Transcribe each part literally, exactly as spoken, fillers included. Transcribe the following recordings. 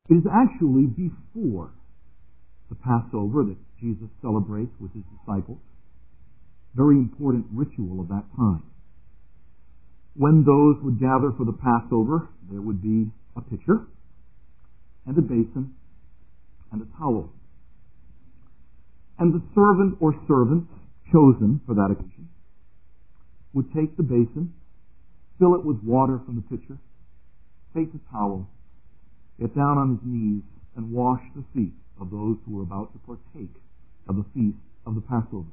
It is actually before the Passover that Jesus celebrates with his disciples. Very important ritual of that time. When those would gather for the Passover, there would be a pitcher and a basin and a towel. And the servant or servants chosen for that occasion would take the basin, fill it with water from the pitcher, take the towel, get down on his knees, and wash the feet of those who were about to partake of the feast of the Passover.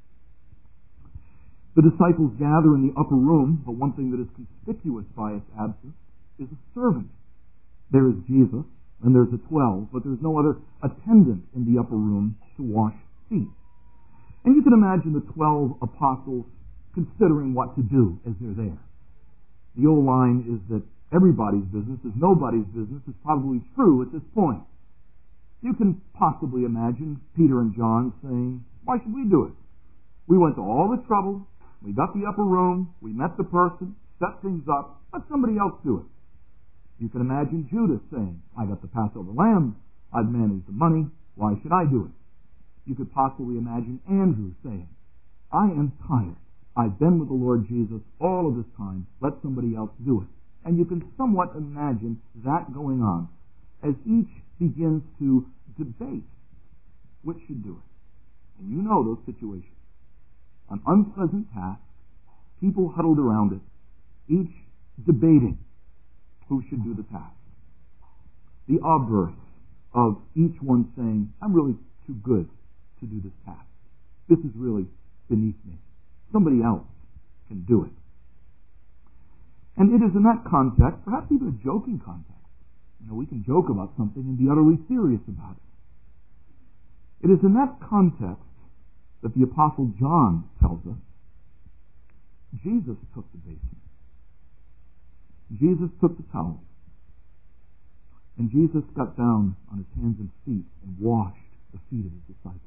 The disciples gather in the upper room, but one thing that is conspicuous by its absence is a servant. There is Jesus, and there's the twelve, but there's no other attendant in the upper room to wash feet. And you can imagine the twelve apostles considering what to do as they're there. The old line is that everybody's business is nobody's business is probably true at this point. You can possibly imagine Peter and John saying, why should we do it? We went to all the trouble, we got the upper room, we met the person, set things up, let somebody else do it. You can imagine Judas saying, I got the Passover lamb, I've managed the money, why should I do it? You could possibly imagine Andrew saying, I am tired. I've been with the Lord Jesus all of this time. Let somebody else do it. And you can somewhat imagine that going on as each begins to debate which should do it. And you know those situations. An unpleasant task, people huddled around it, each debating who should do the task. The obverse of each one saying, I'm really too good to do this task. This is really beneath me. Somebody else can do it. And it is in that context, perhaps even a joking context. You know, we can joke about something and be utterly serious about it. It is in that context that the Apostle John tells us Jesus took the basin. Jesus took the towel. And Jesus got down on his hands and feet and washed the feet of his disciples.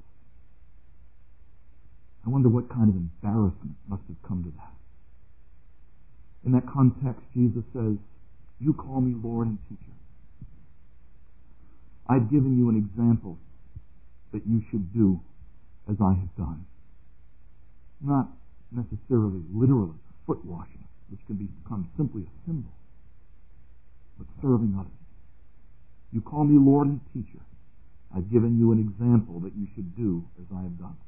I wonder what kind of embarrassment must have come to that. In that context, Jesus says, you call me Lord and teacher. I've given you an example that you should do as I have done. Not necessarily literally foot washing, which can become simply a symbol, but serving others. You call me Lord and teacher. I've given you an example that you should do as I have done.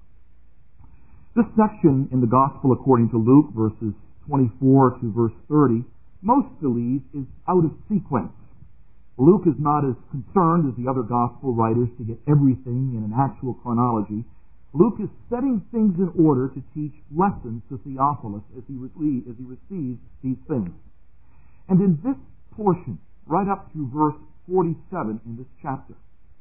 This section in the Gospel according to Luke, verses twenty-four to verse thirty, most believe is out of sequence. Luke is not as concerned as the other Gospel writers to get everything in an actual chronology. Luke is setting things in order to teach lessons to Theophilus as he, re- as he receives these things. And in this portion, right up through verse forty-seven in this chapter,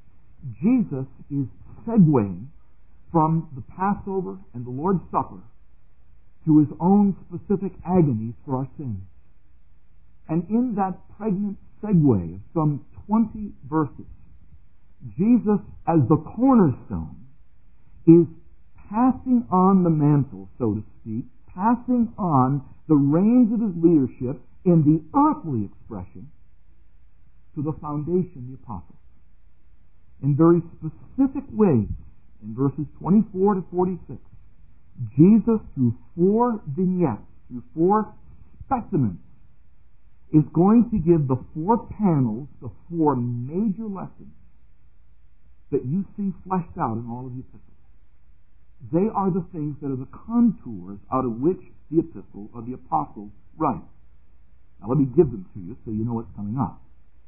Jesus is segueing from the Passover and the Lord's Supper to his own specific agonies for our sins. And in that pregnant segue of some twenty verses, Jesus, as the cornerstone, is passing on the mantle, so to speak, passing on the reins of his leadership in the earthly expression to the foundation, the apostles. In very specific ways, in verses twenty-four to forty-six, Jesus, through four vignettes, through four specimens, is going to give the four panels, the four major lessons that you see fleshed out in all of the epistles. They are the things that are the contours out of which the epistle of the apostles write. Now let me give them to you so you know what's coming up.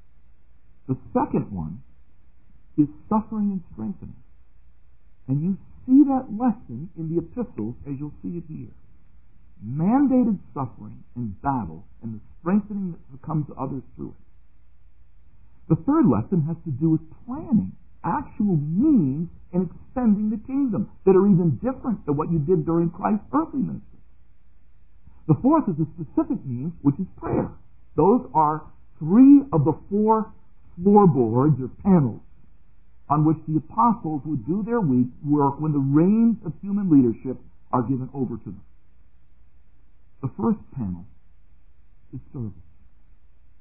The second one is suffering and strengthening. And you see that lesson in the epistles as you'll see it here. Mandated suffering and battle and the strengthening that comes to others through it. The third lesson has to do with planning, actual means in extending the kingdom that are even different than what you did during Christ's earthly ministry. The fourth is a specific means, which is prayer. Those are three of the four floorboards or panels on which the apostles would do their work when the reins of human leadership are given over to them. The first panel is service.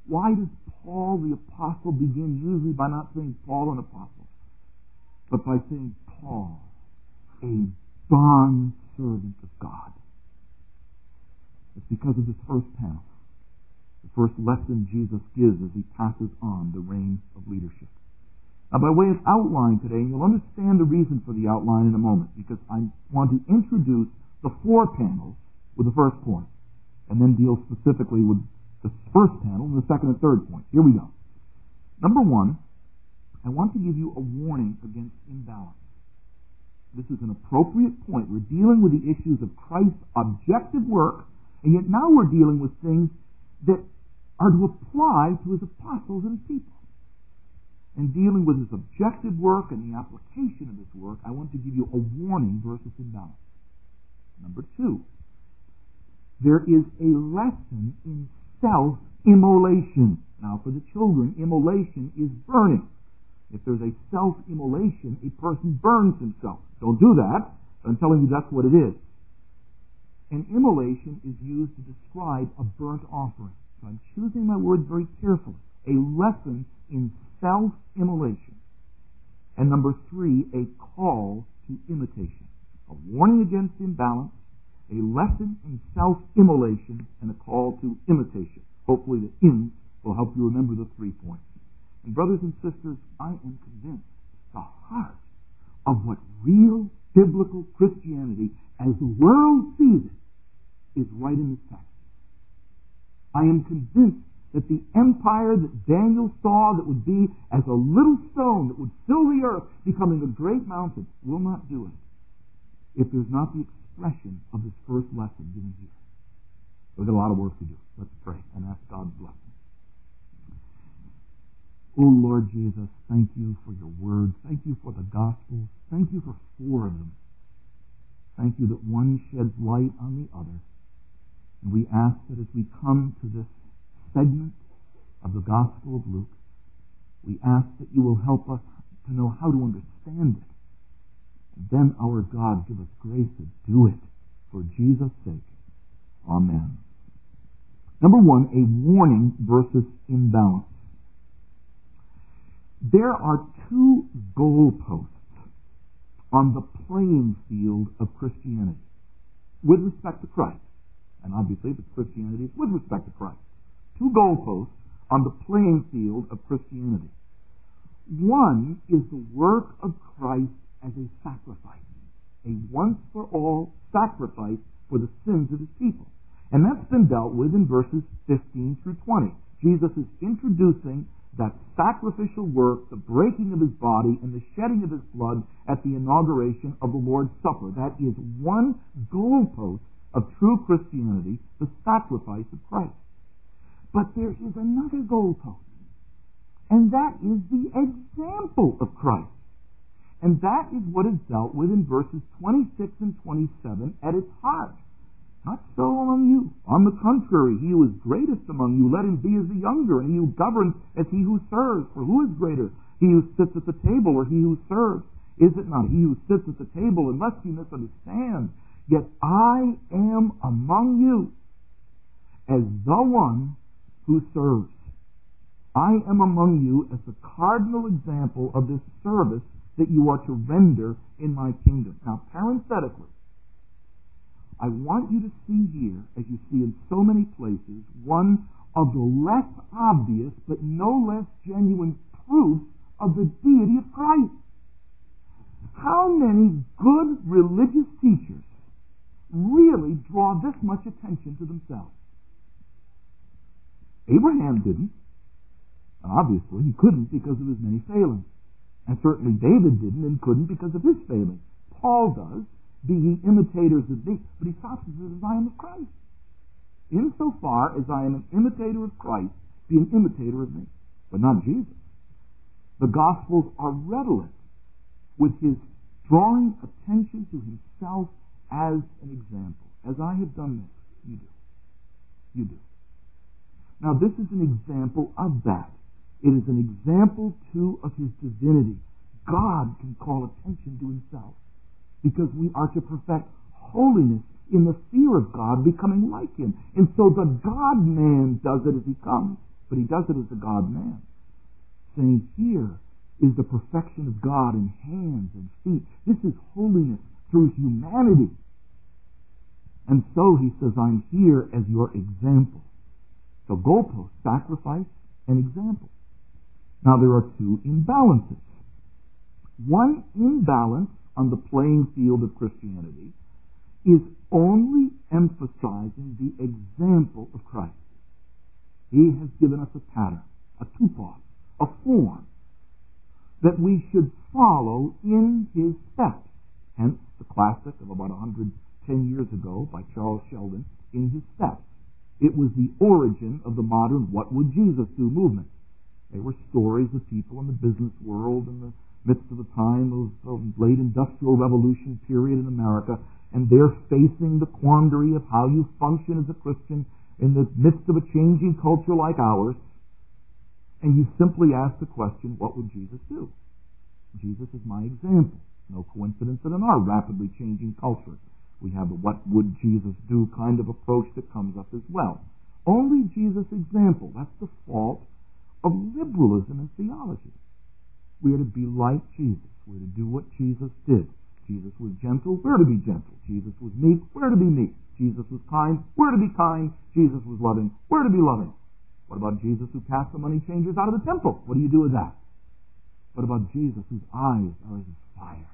Why does Paul the apostle begin usually by not saying Paul an apostle, but by saying Paul, a bond servant of God? It's because of this first panel. The first lesson Jesus gives as he passes on the reins of leadership. Now, by way of outline today, and you'll understand the reason for the outline in a moment, because I want to introduce the four panels with the first point, and then deal specifically with the first panel and the second and third point. Here we go. Number one, I want to give you a warning against imbalance. This is an appropriate point. We're dealing with the issues of Christ's objective work, and yet now we're dealing with things that are to apply to his apostles and his people. And dealing with his objective work and the application of his work, I want to give you a warning versus imbalance. Number two, there is a lesson in self-immolation. Now, for the children, immolation is burning. If there's a self-immolation, a person burns himself. Don't do that. I'm telling you that's what it is. And immolation is used to describe a burnt offering. So I'm choosing my words very carefully. A lesson in self-immolation. And number three, a call to imitation. A warning against imbalance, a lesson in self-immolation, and a call to imitation. Hopefully the ins will help you remember the three points. And brothers and sisters, I am convinced the heart of what real biblical Christianity, as the world sees it, is right in this text. I am convinced that the empire that Daniel saw that would be as a little stone that would fill the earth, becoming a great mountain, will not do it if there's not the expression of this first lesson given here. We've got a lot of work to do. Let's pray and ask God's blessing. Oh, Lord Jesus, thank you for your word. Thank you for the Gospels. Thank you for four of them. Thank you that one sheds light on the other. And we ask that as we come to this segment of the Gospel of Luke, we ask that you will help us to know how to understand it. And then, our God, give us grace to do it for Jesus' sake. Amen. Number one, a warning versus imbalance. There are two goalposts on the playing field of Christianity with respect to Christ. And obviously, if it's Christianity, it's with respect to Christ. Two goalposts on the playing field of Christianity. One is the work of Christ as a sacrifice, a once-for-all sacrifice for the sins of his people. And that's been dealt with in verses fifteen through twenty. Jesus is introducing that sacrificial work, the breaking of his body and the shedding of his blood at the inauguration of the Lord's Supper. That is one goalpost of true Christianity, the sacrifice of Christ. But there is another goalpost, and that is the example of Christ. And that is what is dealt with in verses twenty-six and twenty-seven at its heart. Not so among you. On the contrary, he who is greatest among you, let him be as the younger, and he who governs as he who serves. For who is greater, he who sits at the table or he who serves? Is it not he who sits at the table? Unless you misunderstand, yet I am among you as the one who serves. I am among you as the cardinal example of this service that you are to render in my kingdom. Now, parenthetically, I want you to see here, as you see in so many places, one of the less obvious but no less genuine proofs of the deity of Christ. How many good religious teachers really draw this much attention to themselves? Abraham didn't. And obviously, he couldn't because of his many failings. And certainly David didn't and couldn't because of his failings. Paul does. Be ye imitators of me. But he stops and says, I am of Christ. Insofar as I am an imitator of Christ, be an imitator of me. But not Jesus. The Gospels are redolent with his drawing attention to himself as an example. As I have done this, you do. You do. Now this is an example of that. It is an example, too, of his divinity. God can call attention to himself, because we are to perfect holiness in the fear of God, becoming like him. And so the God-man does it as he comes, but he does it as a God-man, saying, here is the perfection of God in hands and feet. This is holiness through humanity. And so he says, I'm here as your example. So goalpost, sacrifice, and example. Now there are two imbalances. One imbalance on the playing field of Christianity is only emphasizing the example of Christ. He has given us a pattern, a tupos, a form, that we should follow in his steps. Hence the classic of about one hundred ten years ago by Charles Sheldon, In His Steps. It was the origin of the modern What Would Jesus Do movement. They were stories of people in the business world in the midst of the time of the late industrial revolution period in America, and they're facing the quandary of how you function as a Christian in the midst of a changing culture like ours. And you simply ask the question, what would Jesus do? Jesus is my example. No coincidence that in our rapidly changing culture, we have a what would Jesus do kind of approach that comes up as well. Only Jesus' example. That's the fault of liberalism in theology. We are to be like Jesus. We're to do what Jesus did. Jesus was gentle, we're to be gentle. Jesus was meek, we're to be meek. Jesus was kind, we're to be kind. Jesus was loving, we're to be loving. What about Jesus who cast the money changers out of the temple? What do you do with that? What about Jesus whose eyes are as fire?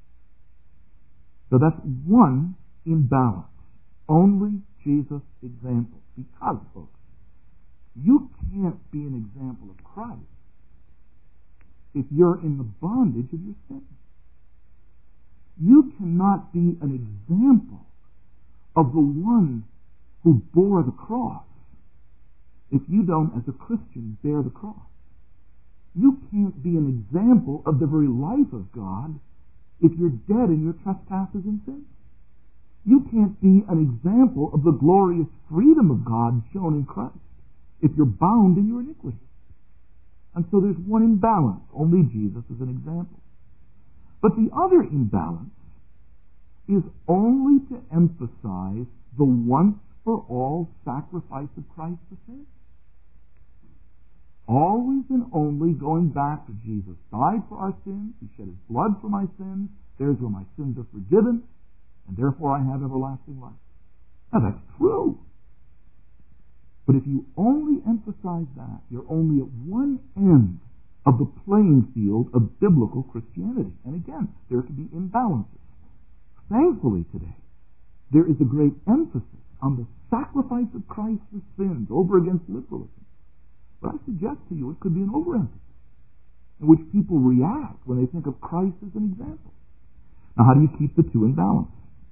So that's one imbalance. Only Jesus' example. Because, folks, you can't be an example of Christ if you're in the bondage of your sin. You cannot be an example of the one who bore the cross if you don't, as a Christian, bear the cross. You can't be an example of the very life of God if you're dead in your trespasses and sins. You can't be an example of the glorious freedom of God shown in Christ if you're bound in your iniquity. And so there's one imbalance. Only Jesus is an example. But the other imbalance is only to emphasize the once-for-all sacrifice of Christ for sin. Always and only going back to Jesus died for our sins, He shed His blood for my sins, there's where my sins are forgiven, and therefore I have everlasting life. Now that's true. But if you only emphasize that, you're only at one end of the playing field of biblical Christianity. And again, there can be imbalances. Thankfully today, there is a great emphasis on the sacrifice of Christ for sins over against liberalism. But I suggest to you it could be an overemphasis in which people react when they think of Christ as an example. Now, how do you keep the two in balance?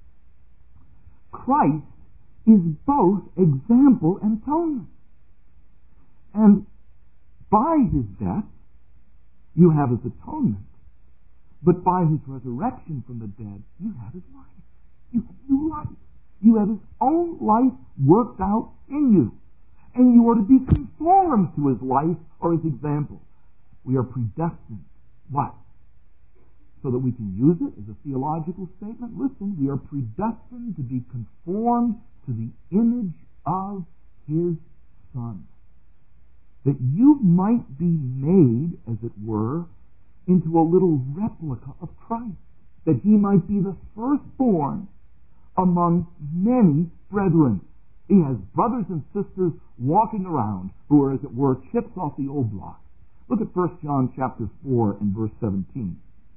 Christ is both example and atonement. And by His death, you have His atonement. But by His resurrection from the dead, you have His life. You have new life. You have His own life worked out in you. And you are to be conformed to His life or His example. We are predestined. What? So that we can use it as a theological statement? Listen, we are predestined to be conformed to the image of His Son. That you might be made, as it were, into a little replica of Christ. That He might be the firstborn among many brethren. He has brothers and sisters walking around who are, as it were, chips off the old block. Look at First John chapter four and verse seventeen.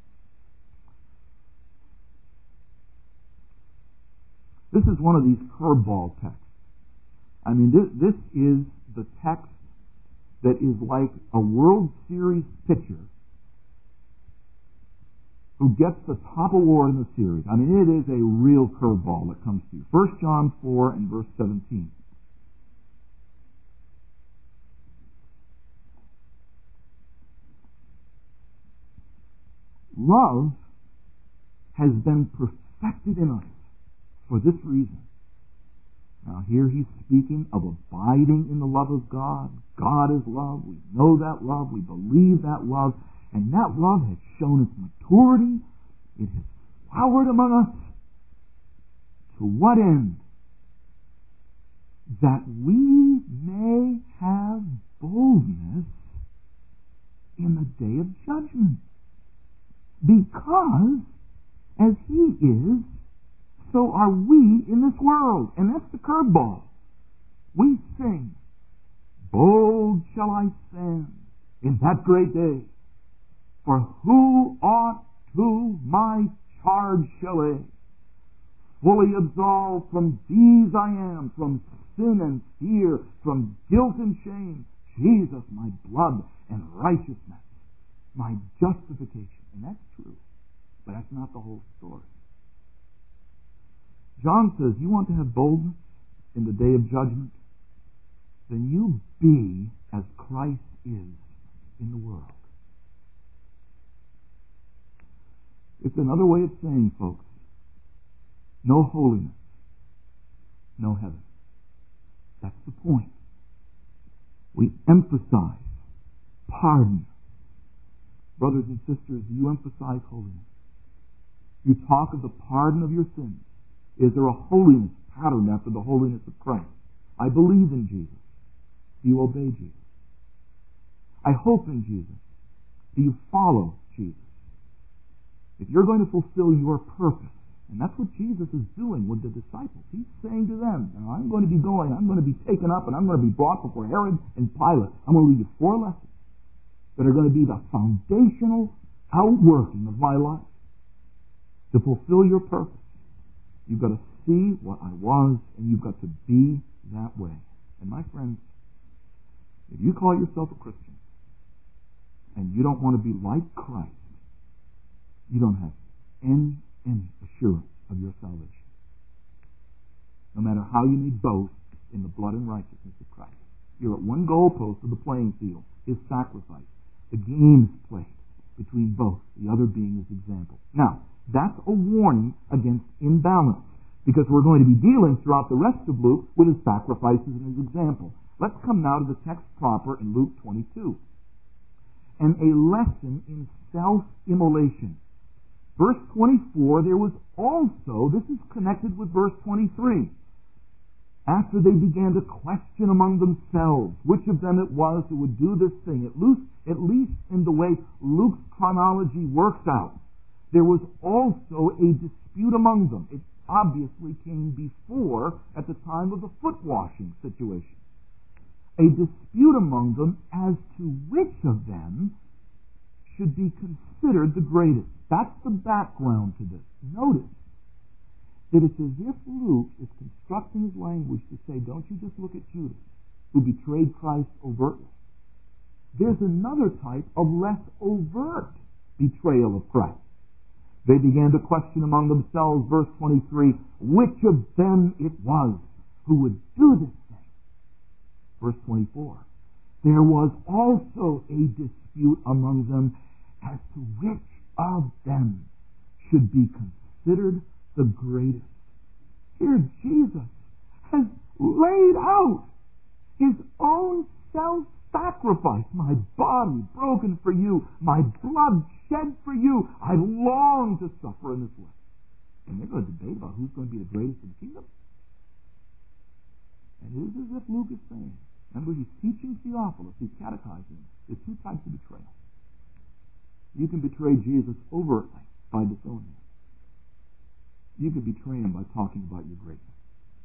This is one of these curveball texts. I mean, this, this is the text that is like a World Series pitcher who gets the top award in the series. I mean, it is a real curveball that comes to you. First John four and verse seventeen. Love has been perfected in us for this reason. Now here he's speaking of abiding in the love of God. God is love. We know that love. We believe that love. And that love has shown its maturity. It has flowered among us. To what end? That we may have boldness in the day of judgment. Because as He is, so are we in this world. And that's the curveball. We sing, bold shall I stand in that great day, for who ought to my charge shall lay? Fully absolved from these I am, from sin and fear, from guilt and shame. Jesus, my blood and righteousness, my justification. And that's true, but that's not the whole story. John says, you want to have boldness in the day of judgment? Then you be as Christ is in the world. It's another way of saying, folks, no holiness, no heaven. That's the point. We emphasize pardon. Brothers and sisters, do you emphasize holiness? You talk of the pardon of your sins. Is there a holiness pattern after the holiness of Christ? I believe in Jesus. Do you obey Jesus? I hope in Jesus. Do you follow Jesus? If you're going to fulfill your purpose, and that's what Jesus is doing with the disciples. He's saying to them, now, I'm going to be going, I'm going to be taken up, and I'm going to be brought before Herod and Pilate. I'm going to leave you four lessons that are going to be the foundational outworking of my life. To fulfill your purpose, you've got to see what I was, and you've got to be that way. And my friends, if you call yourself a Christian, and you don't want to be like Christ, you don't have any, any assurance of your salvation. No matter how you may boast in the blood and righteousness of Christ. You're at one goalpost of the playing field, His sacrifice. The game is played between both, the other being His example. Now, that's a warning against imbalance, because we're going to be dealing throughout the rest of Luke with His sacrifices and His example. Let's come now to the text proper in Luke twenty-two. And a lesson in self-immolation. Verse twenty-four, there was also, this is connected with verse twenty-three. After they began to question among themselves which of them it was who would do this thing, at least, at least in the way Luke's chronology works out, there was also a dispute among them. It obviously came before, at the time of the foot washing situation. A dispute among them as to which of them should be considered the greatest. That's the background to this. Notice that it's as if Luke is constructing his language to say, don't you just look at Judas, who betrayed Christ overtly. There's another type of less overt betrayal of Christ. They began to question among themselves, verse twenty-three, which of them it was who would do this thing. Verse twenty-four, there was also a dispute among them as to which of them should be considered the greatest. Here Jesus has laid out His own self-sacrifice. My body broken for you, my blood shed for you. I long to suffer in this way. And they're going to debate about who's going to be the greatest in the kingdom. And it is as if Luke is saying, remember, he's teaching Theophilus, he's catechizing him. There's two types of betrayal. You can betray Jesus overtly by disowning Him. You can betray Him by talking about your greatness.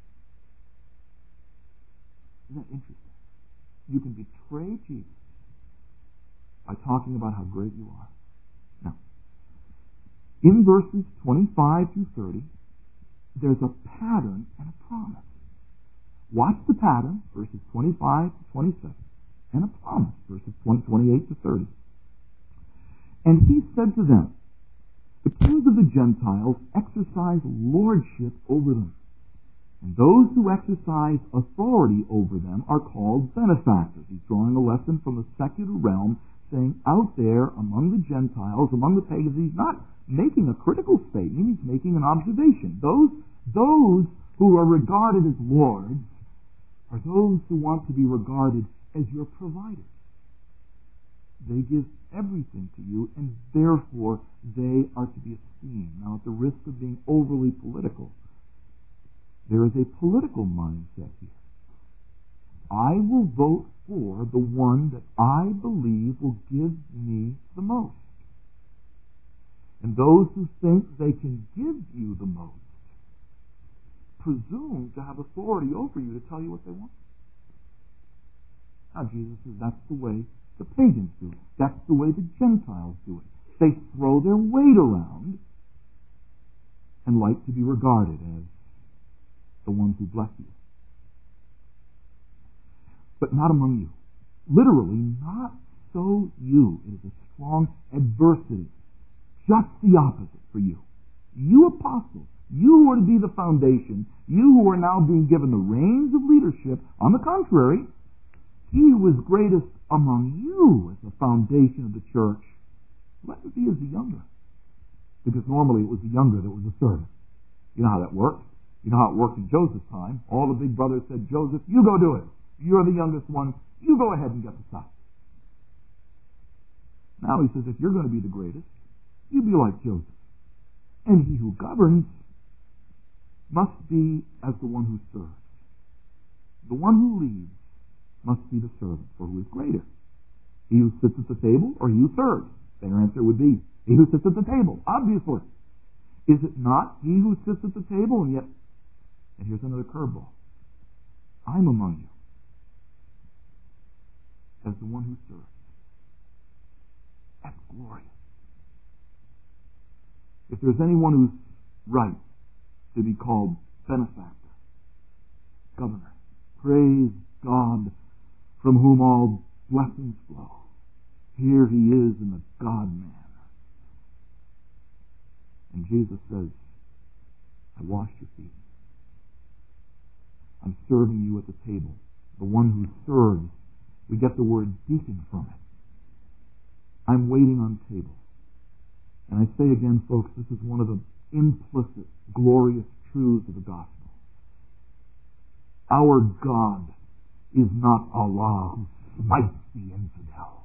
Isn't that interesting? You can betray Jesus by talking about how great you are. Now, in verses twenty-five through thirty, there's a pattern and a promise. Watch the pattern, verses twenty-five to twenty-seven, and a promise, verses twenty-eight to thirty. And He said to them, the kings of the Gentiles exercise lordship over them, and those who exercise authority over them are called benefactors. He's drawing a lesson from the secular realm, saying out there among the Gentiles, among the pagans, he's not making a critical statement, he's making an observation. Those, those who are regarded as lords are those who want to be regarded as your providers. They give everything to you, and therefore they are to be esteemed. Now, at the risk of being overly political, there is a political mindset here. I will vote for the one that I believe will give me the most. And those who think they can give you the most presume to have authority over you to tell you what they want. Now Jesus says that's the way the pagans do it. That's the way the Gentiles do it. They throw their weight around and like to be regarded as the ones who bless you. But not among you. Literally, not so you. It is a strong adversity. Just the opposite for you. You apostles, you who are to be the foundation, you who are now being given the reins of leadership, on the contrary, he who is greatest among you as the foundation of the church, let it be as the younger. Because normally it was the younger that was the servant. You know how that works? You know how it worked in Joseph's time. All the big brothers said, Joseph, you go do it. You're the youngest one. You go ahead and get the stuff. Now he says, if you're going to be the greatest, you be like Joseph. And he who governs must be as the one who serves. The one who leads must be the servant, for who is greater? He who sits at the table or he who serves? Their answer would be, he who sits at the table, obviously. Is it not he who sits at the table? And yet, and here's another curveball. I'm among you as the one who serves. That's glorious. If there's anyone who's right to be called benefactor, governor, praise God from whom all blessings flow. Here he is in the God-man. And Jesus says, I washed your feet. I'm serving you at the table. The one who serves, we get the word deacon from it. I'm waiting on table. And I say again, folks, this is one of the implicit, glorious truths of the gospel. Our God is not Allah who smites the infidel.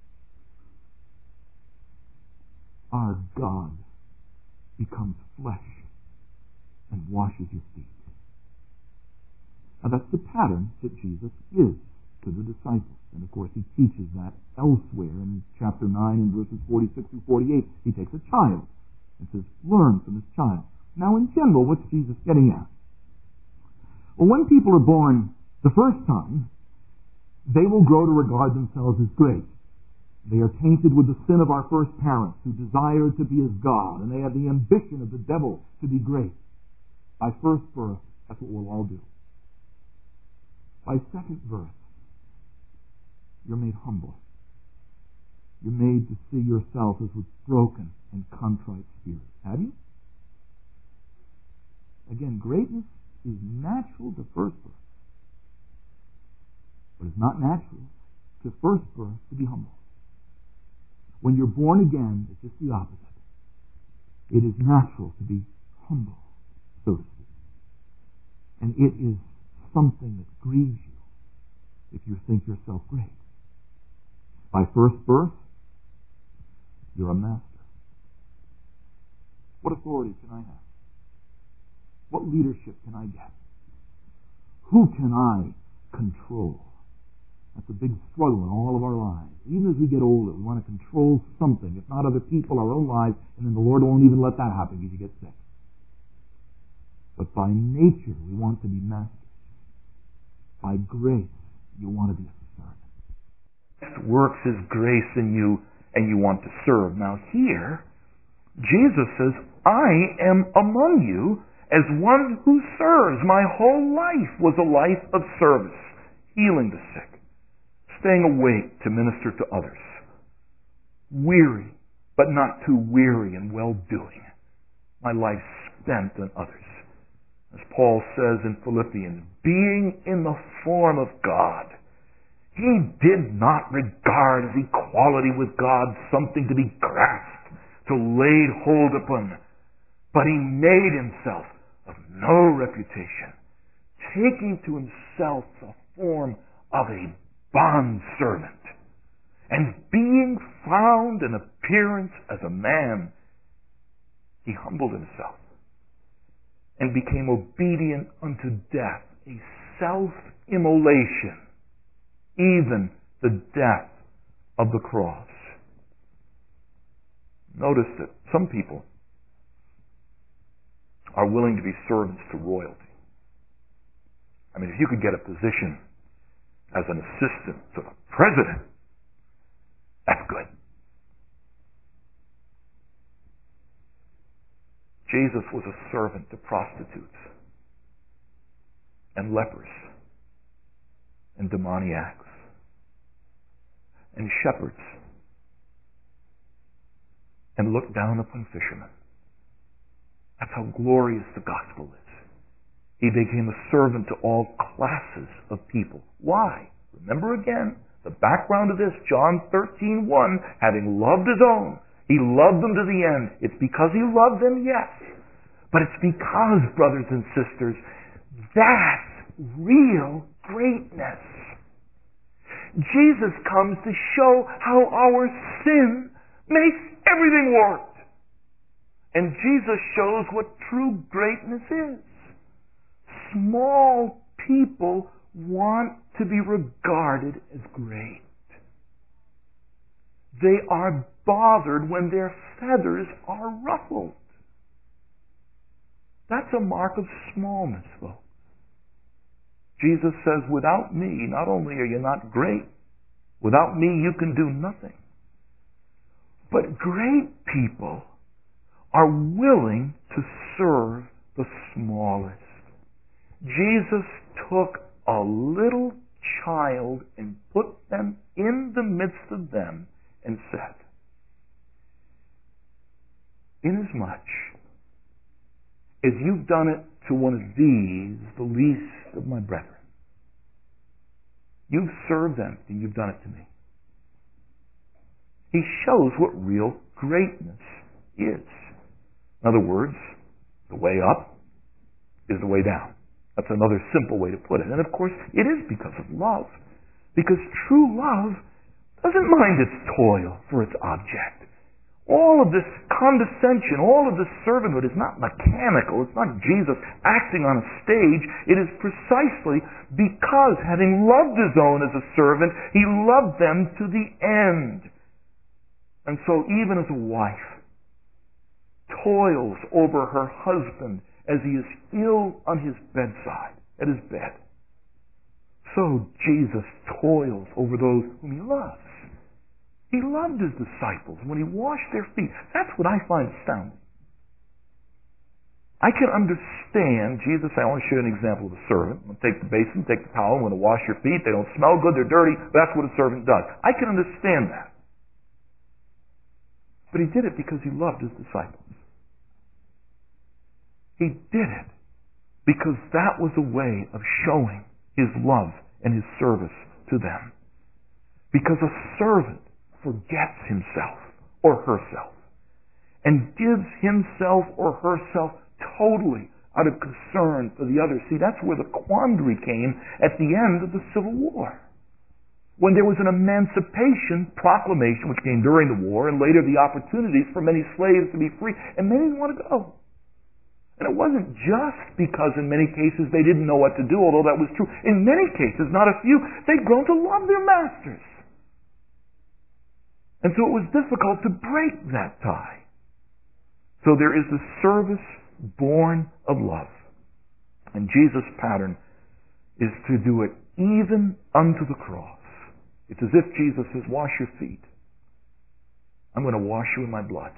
Our God becomes flesh and washes your feet. Now that's the pattern that Jesus gives to the disciples. And of course he teaches that elsewhere in chapter nine and verses forty-six through forty-eight. He takes a child and says, learn from this child. Now in general, what's Jesus getting at? Well, when people are born the first time, they will grow to regard themselves as great. They are tainted with the sin of our first parents who desired to be as God, and they have the ambition of the devil to be great. By first birth, that's what we'll all do. By second birth, you're made humble. You're made to see yourself as with broken and contrite spirit. Have you? Again, greatness is natural to first birth. But it's not natural to first birth to be humble. When you're born again, it's just the opposite. It is natural to be humble, so to speak. And it is something that grieves you if you think yourself great. By first birth, you're a master. What authority can I have? What leadership can I get? Who can I control? That's a big struggle in all of our lives. Even as we get older, we want to control something. If not other people, our own lives, and then the Lord won't even let that happen because you get sick. But by nature, we want to be masters. By grace, you want to be a servant. Works His grace in you, and you want to serve. Now here, Jesus says, I am among you as one who serves. My whole life was a life of service, healing the sick, staying awake to minister to others, weary, but not too weary in well-doing. My life spent on others. As Paul says in Philippians, being in the form of God, He did not regard as equality with God something to be grasped, to laid hold upon, but He made Himself of no reputation, taking to Himself the form of a bondservant, and being found in appearance as a man, He humbled Himself and became obedient unto death, a self-immolation. even the death of the cross. Notice that some people are willing to be servants to royalty. I mean, if you could get a position as an assistant to the president, that's good. Jesus was a servant to prostitutes and lepers and demoniacs and shepherds and looked down upon fishermen. That's how glorious the gospel is. He became a servant to all classes of people. Why? Remember again, the background of this, John thirteen one, having loved his own, he loved them to the end. It's because he loved them, yes. But it's because, brothers and sisters, that's real greatness. Jesus comes to show how our sin makes everything work. And Jesus shows what true greatness is. Small people want to be regarded as great. They are bothered when their feathers are ruffled. That's a mark of smallness, folks. Jesus says, without me, not only are you not great, without me you can do nothing. But great people are willing to serve the smallest. Jesus took a little child and put them in the midst of them and said, inasmuch as you've done it to one of these, the least of my brethren, you've served them and you've done it to me. He shows what real greatness is. In other words, the way up is the way down. That's another simple way to put it. And of course, it is because of love. Because true love doesn't mind its toil for its object. All of this condescension, all of this servanthood is not mechanical. It's not Jesus acting on a stage. It is precisely because, having loved his own as a servant, he loved them to the end. And so even as a wife toils over her husband as he is ill on his bedside, at his bed, so Jesus toils over those whom he loves. He loved his disciples when he washed their feet. That's what I find astounding. I can understand, Jesus, I want to show you an example of a servant. I'm going to take the basin, take the towel, I'm going to wash your feet. They don't smell good, they're dirty. That's what a servant does. I can understand that. But he did it because he loved his disciples. He did it because that was a way of showing his love and his service to them. Because a servant forgets himself or herself and gives himself or herself totally out of concern for the other. See, that's where the quandary came at the end of the Civil War. When there was an emancipation proclamation, which came during the war, and later the opportunities for many slaves to be free, and many didn't want to go. And it wasn't just because in many cases they didn't know what to do, although that was true. In many cases, not a few, they'd grown to love their masters. And so it was difficult to break that tie. So there is the service born of love. And Jesus' pattern is to do it even unto the cross. It's as if Jesus says, wash your feet. I'm going to wash you in my blood.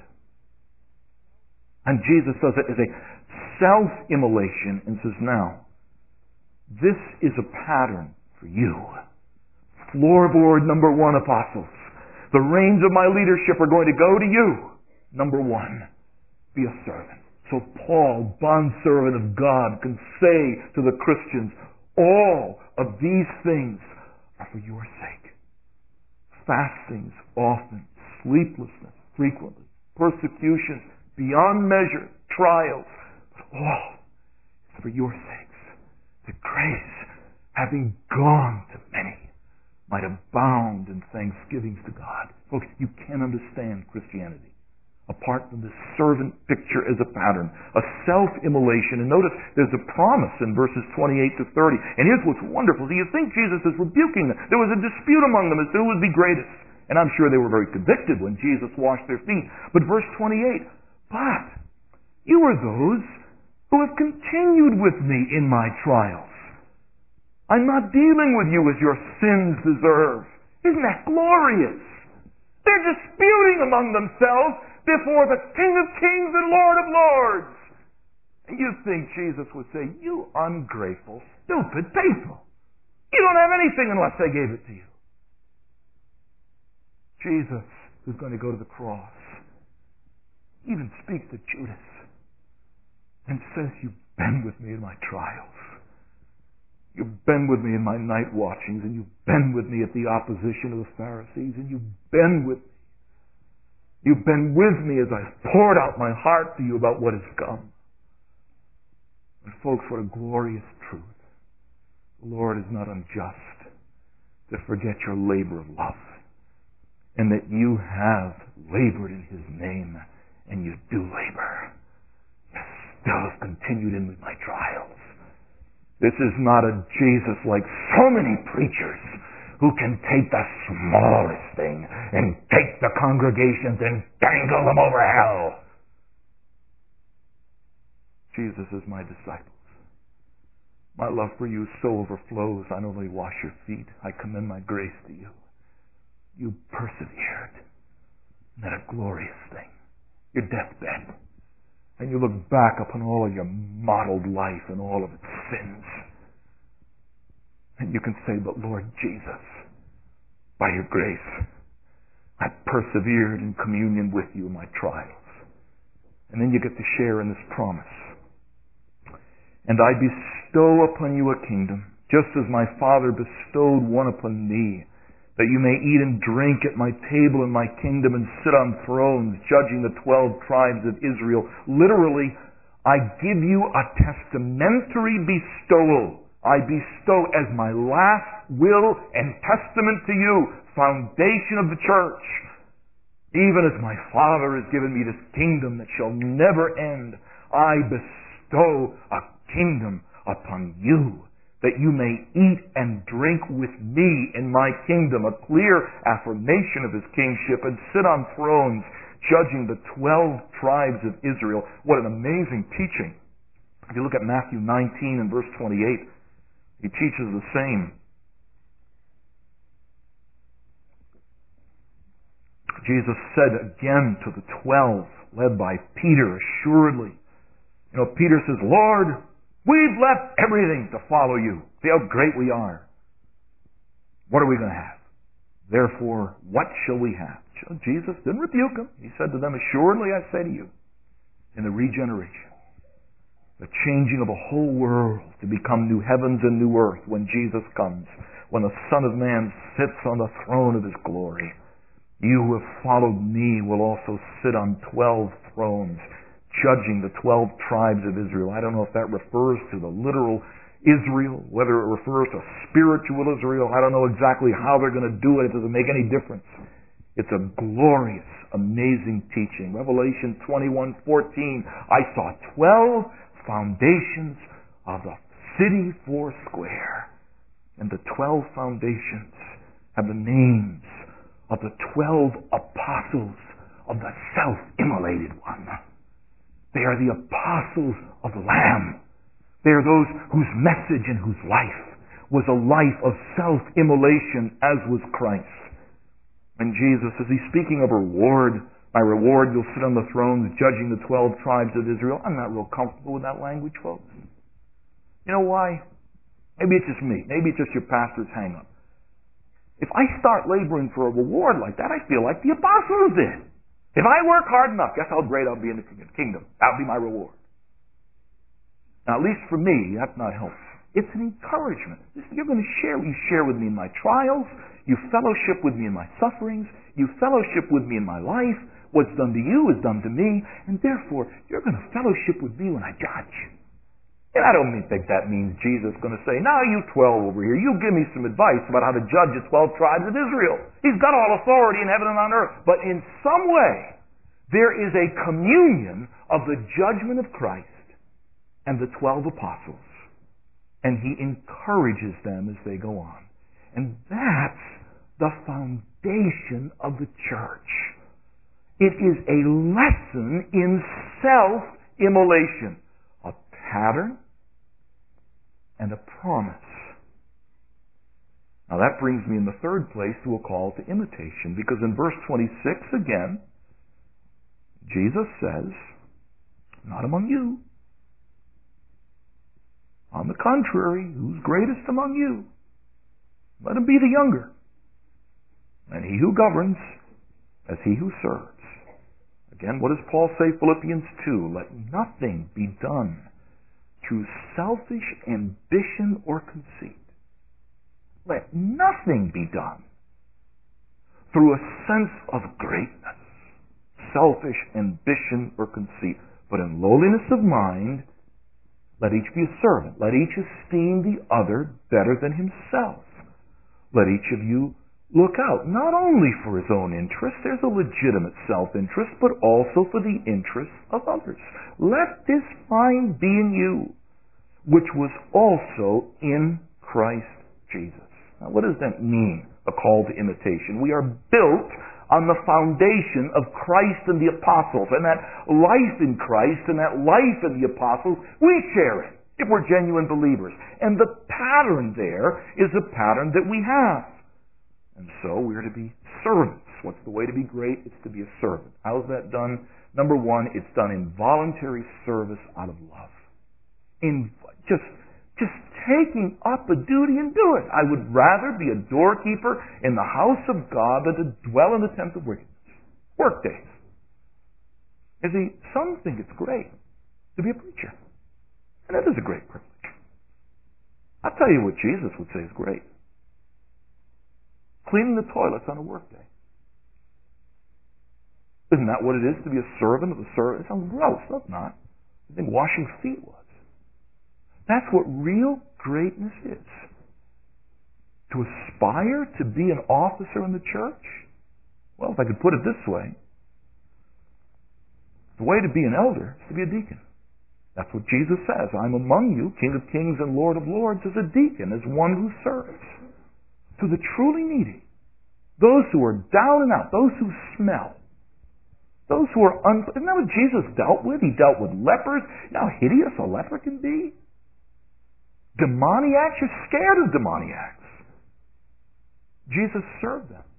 And Jesus does it as a self-immolation and says, now, this is a pattern for you. Floorboard number one, apostles. The reins of my leadership are going to go to you. Number one, be a servant. So Paul, bondservant of God, can say to the Christians, all of these things are for your sake. Fastings often, sleeplessness frequently, persecutions beyond measure, trials, but all is for your sakes. The grace, having gone to many, might abound in thanksgivings to God. Folks, you can't understand Christianity apart from this servant picture as a pattern, a self-immolation. And notice there's a promise in verses twenty-eight to thirty. And here's what's wonderful. Do you think Jesus is rebuking them? There was a dispute among them as to who would be greatest. And I'm sure they were very convicted when Jesus washed their feet. But verse twenty-eight, but you are those who have continued with me in my trials. I'm not dealing with you as your sins deserve. Isn't that glorious? They're disputing among themselves before the King of Kings and Lord of Lords. And you think Jesus would say, you ungrateful, stupid people. You don't have anything unless I gave it to you. Jesus, who's going to go to the cross, even speaks to Judas and says, you've been with me in my trials. You've been with me in my night watchings, and you've been with me at the opposition of the Pharisees, and you've been with me. You've been with me as I poured out my heart to you about what has come. And folks, what a glorious truth. The Lord is not unjust to forget your labor of love, and that you have labored in His name, and you do labor. You still have continued in with my trials. This is not a Jesus like so many preachers who can take the smallest thing and take the congregations and dangle them over hell. Jesus is my disciples. My love for you so overflows, I not only wash your feet, I commend my grace to you. You persevered. Isn't that a glorious thing? Your deathbed. And you look back upon all of your mottled life and all of its sins. And you can say, but Lord Jesus, by your grace, I persevered in communion with you in my trials. And then you get to share in this promise. And I bestow upon you a kingdom, just as my Father bestowed one upon me, that you may eat and drink at my table in my kingdom and sit on thrones, judging the twelve tribes of Israel. Literally, I give you a testamentary bestowal. I bestow as my last will and testament to you, foundation of the church. Even as my Father has given me this kingdom that shall never end, I bestow a kingdom upon you, that you may eat and drink with me in my kingdom, a clear affirmation of His kingship, and sit on thrones, judging the twelve tribes of Israel. What an amazing teaching. If you look at Matthew nineteen and verse twenty-eight, He teaches the same. Jesus said again to the twelve, led by Peter, assuredly. You know, Peter says, Lord, we've left everything to follow you. See how great we are. What are we going to have? Therefore, what shall we have? Jesus didn't rebuke them. He said to them, assuredly I say to you, in the regeneration, the changing of a whole world to become new heavens and new earth when Jesus comes, when the Son of Man sits on the throne of His glory, you who have followed me will also sit on twelve thrones, judging the twelve tribes of Israel. I don't know if that refers to the literal Israel, whether it refers to spiritual Israel. I don't know exactly how they're going to do it. It doesn't make any difference. It's a glorious, amazing teaching. Revelation twenty-one fourteen. I saw twelve foundations of the city four square. And the twelve foundations have the names of the twelve apostles of the self-immolated one. They are the apostles of the Lamb. They are those whose message and whose life was a life of self-immolation, as was Christ. And Jesus, as He's speaking of reward, by reward you'll sit on the thrones judging the twelve tribes of Israel. I'm not real comfortable with that language, folks. You know why? Maybe it's just me. Maybe it's just your pastor's hang-up. If I start laboring for a reward like that, I feel like the apostles did. If I work hard enough, guess how great I'll be in the kingdom. That'll be my reward. Now, at least for me, that's not helpful. It's an encouragement. You're going to share. You share with me in my trials. You fellowship with me in my sufferings. You fellowship with me in my life. What's done to you is done to me. And therefore, you're going to fellowship with me when I judge. And I don't think that means Jesus is going to say, now you twelve over here, you give me some advice about how to judge the twelve tribes of Israel. He's got all authority in heaven and on earth. But in some way, There is a communion of the judgment of Christ and the twelve apostles. And he encourages them as they go on. And that's the foundation of the church. It is a lesson in self-immolation, a pattern and a promise. Now that brings me in the third place to a call to imitation, because in verse twenty-six again, Jesus says, not among you. On the contrary, who's greatest among you? Let him be the younger. And he who governs as he who serves. Again, what does Paul say? Philippians two, let nothing be done through selfish ambition or conceit. Let nothing be done through a sense of greatness, selfish ambition or conceit, but in lowliness of mind, let each be a servant. Let each esteem the other better than himself. Let each of you look out, not only for his own interest, there's a legitimate self-interest, but also for the interests of others. Let this mind be in you, which was also in Christ Jesus. Now, what does that mean, a call to imitation? We are built on the foundation of Christ and the apostles, and that life in Christ and that life in the apostles, we share it if we're genuine believers. And the pattern there is a pattern that we have. And so we're to be servants. What's the way to be great? It's to be a servant. How's that done? Number one, it's done in voluntary service out of love. In just Just taking up a duty and do it. I would rather be a doorkeeper in the house of God than to dwell in the tent of wickedness. Work days. You see, some think it's great to be a preacher. And that is a great privilege. I'll tell you what Jesus would say is great. Cleaning the toilets on a work day. Isn't that what it is to be a servant of the servant? It sounds gross, does it not? I think washing feet was. That's what real greatness is. To aspire to be an officer in the church? Well, if I could put it this way, the way to be an elder is to be a deacon. That's what Jesus says. I'm among you, King of kings and Lord of lords, as a deacon, as one who serves. To the truly needy, those who are down and out, those who smell, those who are un... Isn't that what Jesus dealt with? He dealt with lepers. You know how hideous a leper can be? Demoniacs, you're scared of demoniacs. Jesus served them.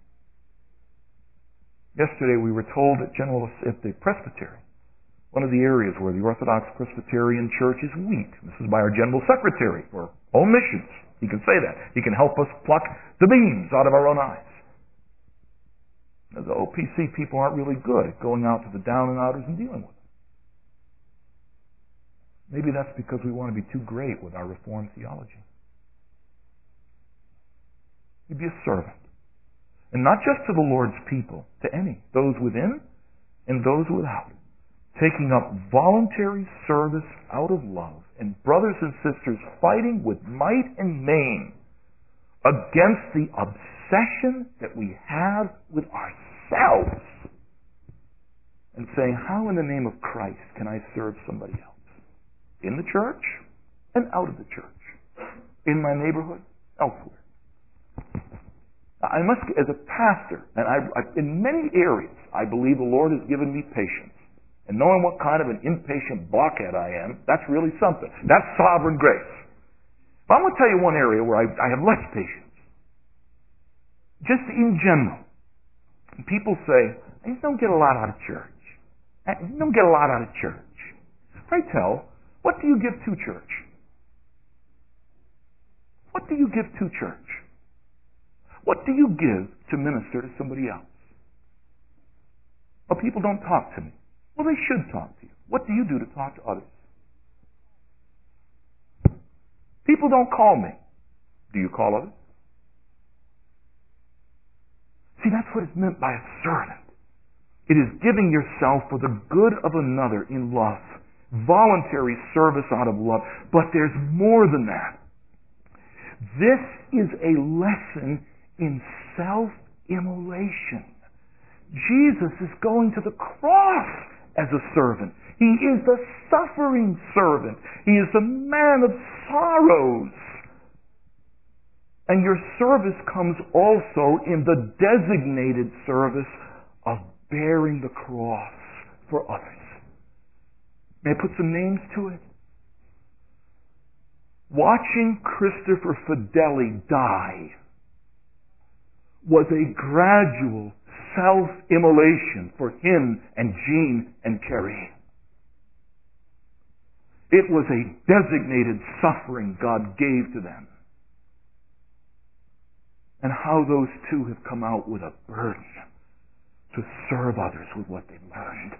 Yesterday we were told at General at the Presbytery, one of the areas where the Orthodox Presbyterian Church is weak. This is by our General Secretary for Home Missions. He can say that. He can help us pluck the beams out of our own eyes. The O P C people aren't really good at going out to the down and outers and dealing with them. Maybe that's because we want to be too great with our Reformed theology. You be a servant. And not just to the Lord's people, to any, those within and those without. Taking up voluntary service out of love, and brothers and sisters fighting with might and main against the obsession that we have with ourselves. And saying, how in the name of Christ can I serve somebody else? In the church and out of the church. In my neighborhood, elsewhere. I must, as a pastor, and I, I, in many areas, I believe the Lord has given me patience. And knowing what kind of an impatient blockhead I am, that's really something. That's sovereign grace. But I'm going to tell you one area where I, I have less patience. Just in general. And people say, I just don't get a lot out of church. I don't get a lot out of church. Pray tell, what do you give to church? What do you give to church? What do you give to minister to somebody else? Well, people don't talk to me. Well, they should talk to you. What do you do to talk to others? People don't call me. Do you call others? See, that's what is meant by a servant. It is giving yourself for the good of another in love. Voluntary service out of love. But there's more than that. This is a lesson in self-immolation. Jesus is going to the cross as a servant. He is the suffering servant. He is the man of sorrows. And your service comes also in the designated service of bearing the cross for others. May I put some names to it? Watching Christopher Fideli die was a gradual self-immolation for him and Jean and Carrie. It was a designated suffering God gave to them. And how those two have come out with a burden to serve others with what they've learned.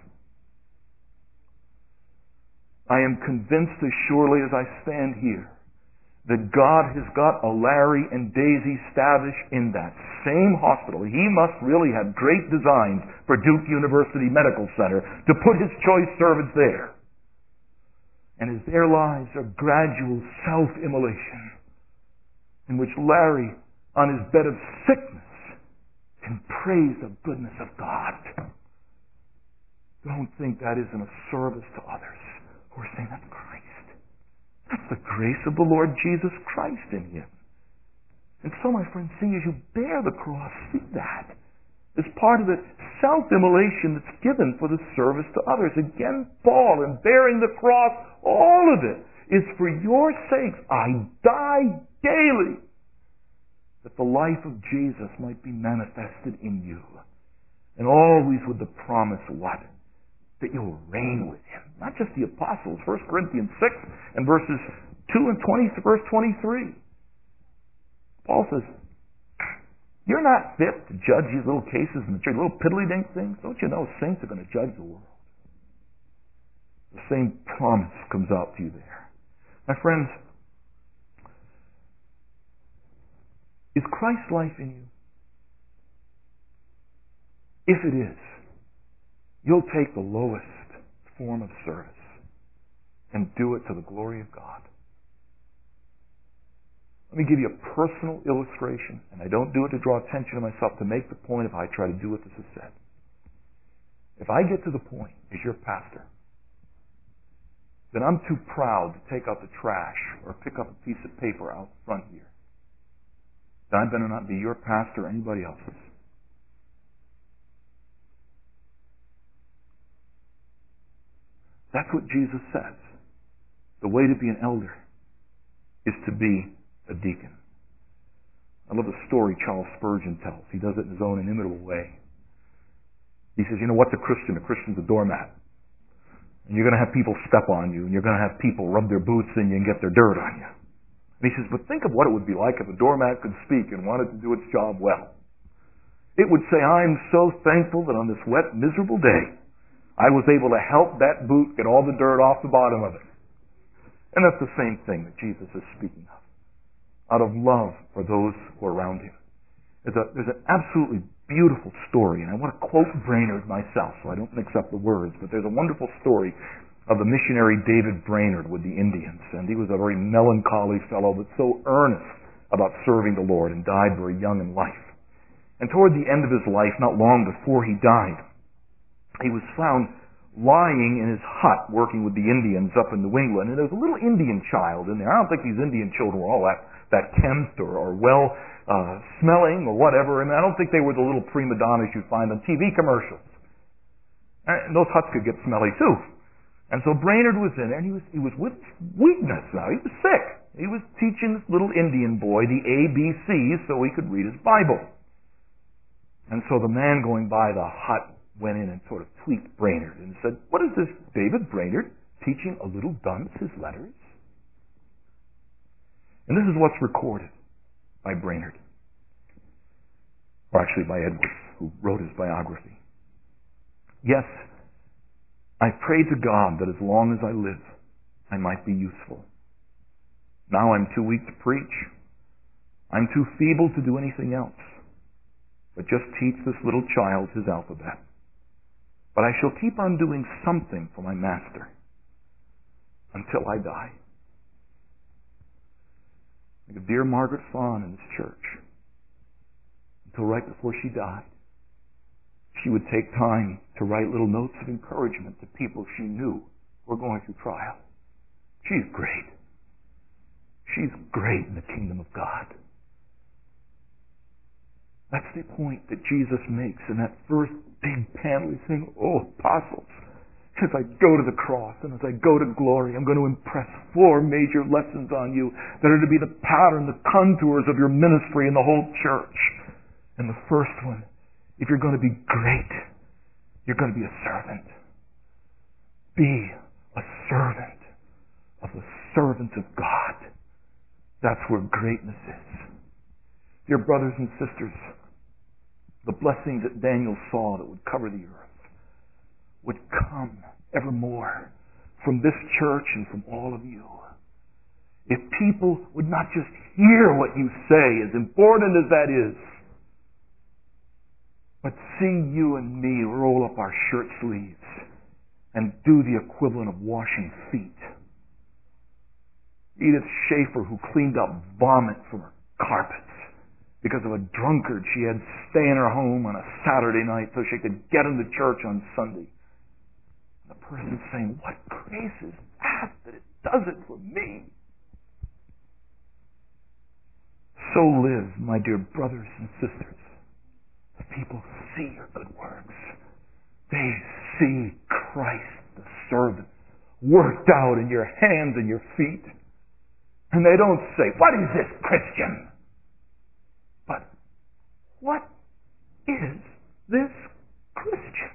I am convinced as surely as I stand here that God has got a Larry and Daisy Stavish in that same hospital. He must really have great designs for Duke University Medical Center to put his choice servants there. And as their lives are gradual self-immolation, in which Larry, on his bed of sickness, can praise the goodness of God. Don't think that isn't a service to others who are saying, that's Christ. That's the grace of the Lord Jesus Christ in him. And so, my friends, see, as you bear the cross, see that as part of the self-immolation that's given for the service to others. Again, Paul, in bearing the cross, all of it is for your sakes. I die daily, that the life of Jesus might be manifested in you. And always with the promise, what? That you'll reign with him. Not just the apostles. First Corinthians six and verses two and twenty to verse twenty-three. Paul says, you're not fit to judge these little cases and the little piddly-dink things. Don't you know saints are going to judge the world? The same promise comes out to you there. My friends, is Christ's life in you? If it is, you'll take the lowest form of service and do it to the glory of God. Let me give you a personal illustration, and I don't do it to draw attention to myself, to make the point if I try to do what this is said. If I get to the point, as your pastor, that I'm too proud to take out the trash or pick up a piece of paper out front here, then I better not be your pastor or anybody else's. That's what Jesus says. The way to be an elder is to be a deacon. I love the story Charles Spurgeon tells. He does it in his own inimitable way. He says, you know, what's a Christian? A Christian's a doormat. And you're going to have people step on you, and you're going to have people rub their boots in you and get their dirt on you. And he says, but think of what it would be like if a doormat could speak and wanted to do its job well. It would say, I'm so thankful that on this wet, miserable day, I was able to help that boot get all the dirt off the bottom of it. And that's the same thing that Jesus is speaking of, out of love for those who are around him. There's, a, there's an absolutely beautiful story, and I want to quote Brainerd myself, so I don't mix up the words, but there's a wonderful story of the missionary David Brainerd with the Indians, and he was a very melancholy fellow, but so earnest about serving the Lord, and died very young in life. And toward the end of his life, not long before he died, he was found lying in his hut working with the Indians up in New England, and there was a little Indian child in there. I don't think these Indian children were all that, that kempt or, or well uh, smelling or whatever. I mean, I don't think they were the little prima donnas you find on T V commercials. And those huts could get smelly too. And so Brainerd was in there, and he was he was with weakness now. He was sick. He was teaching this little Indian boy the A B Cs so he could read his Bible. And so the man going by the hut went in and sort of tweaked Brainerd and said, what is this David Brainerd teaching a little dunce his letters? And this is what's recorded by Brainerd, or actually by Edwards, who wrote his biography. Yes, I prayed to God that as long as I live, I might be useful. Now I'm too weak to preach. I'm too feeble to do anything else, but just teach this little child his alphabet. But I shall keep on doing something for my master until I die. Like dear Margaret Fawn in this church, until right before she died, she would take time to write little notes of encouragement to people she knew were going through trial. She's great. She's great in the kingdom of God. That's the point that Jesus makes in that first big panel. He's saying, oh, apostles, as I go to the cross and as I go to glory, I'm going to impress four major lessons on you that are to be the pattern, the contours of your ministry in the whole church. And the first one, if you're going to be great, you're going to be a servant. Be a servant of the servants of God. That's where greatness is. Dear brothers and sisters, the blessings that Daniel saw that would cover the earth would come evermore from this church and from all of you. If people would not just hear what you say, as important as that is, but see you and me roll up our shirt sleeves and do the equivalent of washing feet. Edith Schaefer, who cleaned up vomit from her carpets because of a drunkard she had stay in her home on a Saturday night so she could get into church on Sunday. The person saying, what grace is that, that it does it for me? So live, my dear brothers and sisters. The people see your good works. They see Christ, the servant, worked out in your hands and your feet. And they don't say, what is this Christian? But what is this Christian?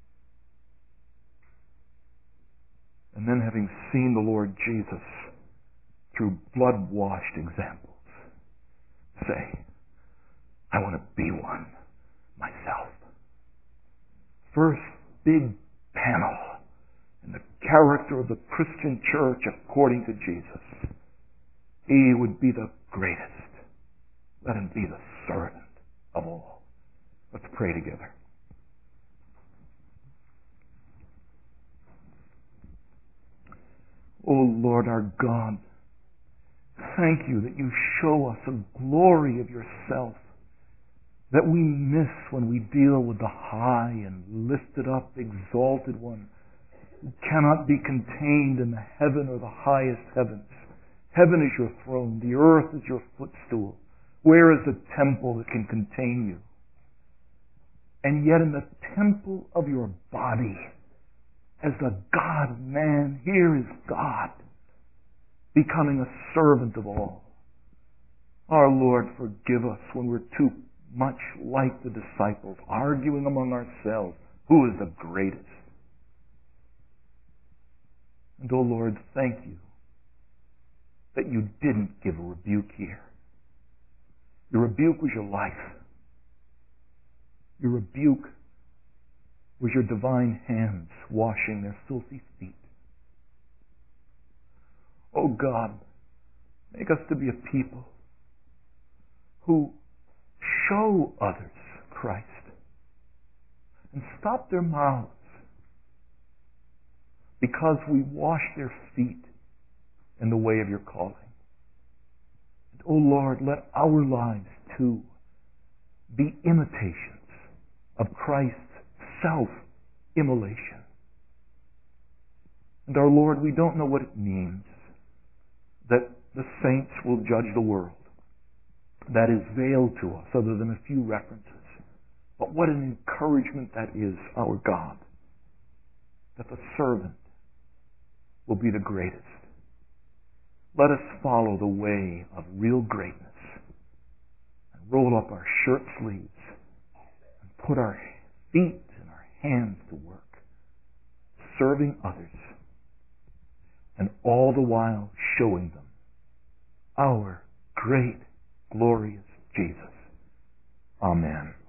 And then having seen the Lord Jesus through blood-washed examples, say, I want to be one myself. First big panel in the character of the Christian church according to Jesus. He would be the greatest. Let him be the servant of all. Let's pray together. Oh Lord our God, thank you that you show us a glory of yourself that we miss when we deal with the high and lifted up, exalted one who cannot be contained in the heaven or the highest heavens. Heaven is your throne. The earth is your footstool. Where is the temple that can contain you? And yet in the temple of your body, as the God-man, here is God, becoming a servant of all. Our Lord, forgive us when we're too much like the disciples, arguing among ourselves, who is the greatest? And, oh Lord, thank you that you didn't give a rebuke here. Your rebuke was your life. Your rebuke was your divine hands washing their filthy feet. Oh God, make us to be a people who show others Christ and stop their mouths because we wash their feet in the way of your calling. And, oh Lord, let our lives too be imitations of Christ's self-immolation. And our Lord, we don't know what it means that the saints will judge the world. That is veiled to us other than a few references. But what an encouragement that is, our God, that the servant will be the greatest. Let us follow the way of real greatness and roll up our shirt sleeves and put our feet and our hands to work, serving others, and all the while showing them our great, glorious Jesus. Amen.